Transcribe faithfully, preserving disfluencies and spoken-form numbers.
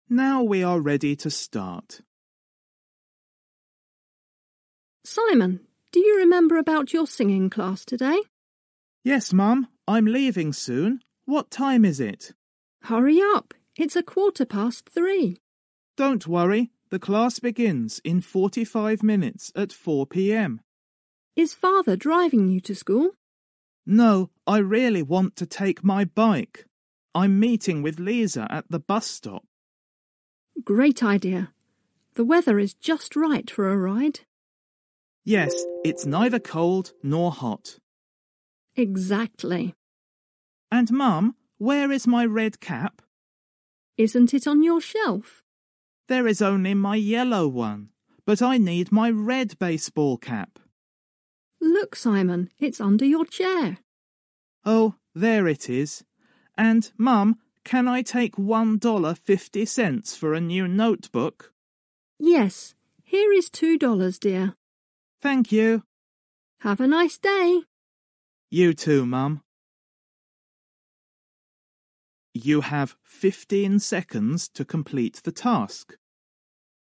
Now we are ready to start. Simon, do you remember about your singing class today? Yes, Mum, I'm leaving soon. What time is it? Hurry up, it's a quarter past three. Don't worry, the class begins in forty-five minutes at four p m. Is Father driving you to school? No, I really want to take my bike. I'm meeting with Lisa at the bus stop. Great idea. The weather is just right for a ride. Yes, it's neither cold nor hot. Exactly. And Mum, where is my red cap? Isn't it on your shelf? There is only my yellow one, but I need my red baseball cap. Look, Simon, it's under your chair. Oh, there it is. And, Mum, can I take one dollar fifty cents for a new notebook? Yes, here is two dollars, dear. Thank you. Have a nice day. You too, Mum. You have fifteen seconds to complete the task.